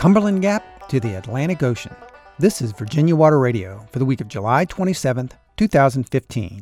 Cumberland Gap to the Atlantic Ocean. This is Virginia Water Radio for the week of July 27th, 2015.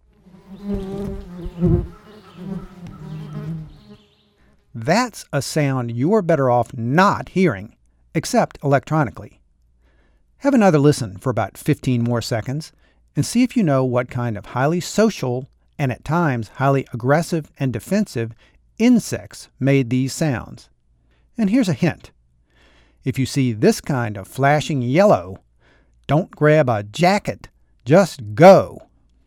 That's a sound you're better off not hearing, except electronically. Have another listen for about 15 more seconds and see if you know what kind of highly social and at times highly aggressive and defensive insects made these sounds. And here's a hint. If you see this kind of flashing yellow, don't grab a jacket, just go.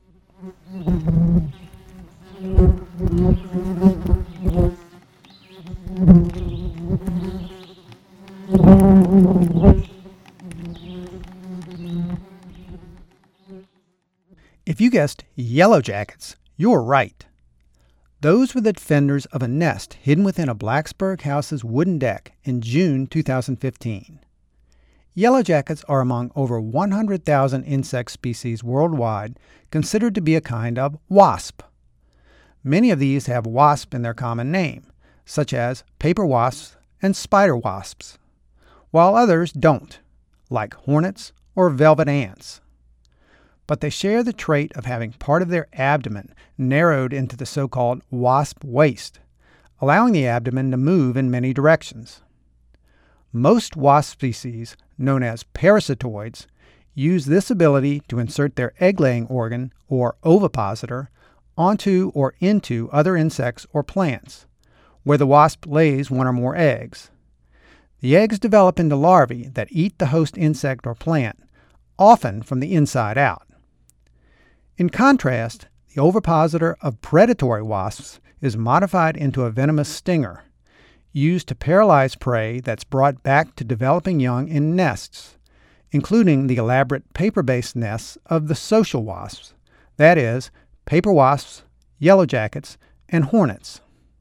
If you guessed yellow jackets, you're right. Those were the defenders of a nest hidden within a Blacksburg house's wooden deck in June 2015. Yellow jackets are among over 100,000 insect species worldwide considered to be a kind of wasp. Many of these have wasp in their common name, such as paper wasps and spider wasps, while others don't, like hornets or velvet ants. But they share the trait of having part of their abdomen narrowed into the so-called wasp waist, allowing the abdomen to move in many directions. Most wasp species, known as parasitoids, use this ability to insert their egg-laying organ, or ovipositor, onto or into other insects or plants, where the wasp lays one or more eggs. The eggs develop into larvae that eat the host insect or plant, often from the inside out. In contrast, the ovipositor of predatory wasps is modified into a venomous stinger, used to paralyze prey that's brought back to developing young in nests, including the elaborate paper-based nests of the social wasps, that is, paper wasps, yellow jackets, and hornets.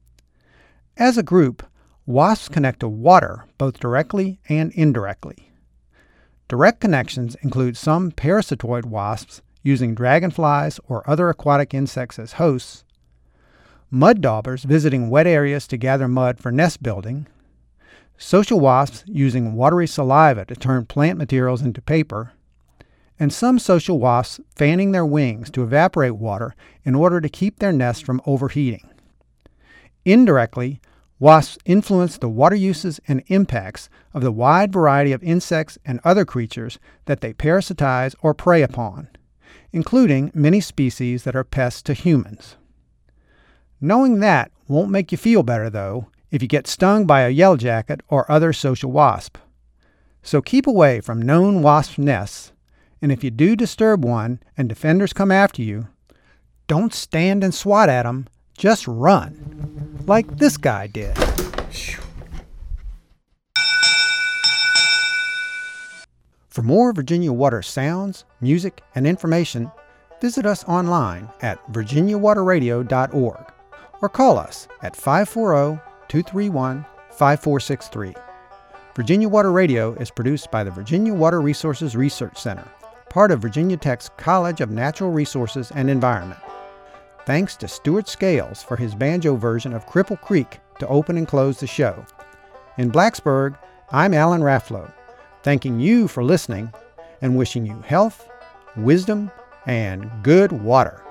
As a group, wasps connect to water both directly and indirectly. Direct connections include some parasitoid wasps using dragonflies or other aquatic insects as hosts, mud daubers visiting wet areas to gather mud for nest building, social wasps using watery saliva to turn plant materials into paper, and some social wasps fanning their wings to evaporate water in order to keep their nest from overheating. Indirectly, wasps influence the water uses and impacts of the wide variety of insects and other creatures that they parasitize or prey upon, including many species that are pests to humans. Knowing that won't make you feel better, though, if you get stung by a yellow jacket or other social wasp. So keep away from known wasp nests, and if you do disturb one and defenders come after you, don't stand and swat at them, just run, like this guy did. For more Virginia Water sounds, music, and information, visit us online at virginiawaterradio.org or call us at 540-231-5463. Virginia Water Radio is produced by the Virginia Water Resources Research Center, part of Virginia Tech's College of Natural Resources and Environment. Thanks to Stuart Scales for his banjo version of Cripple Creek to open and close the show. In Blacksburg, I'm Alan Rafflow, thanking you for listening and wishing you health, wisdom, and good water.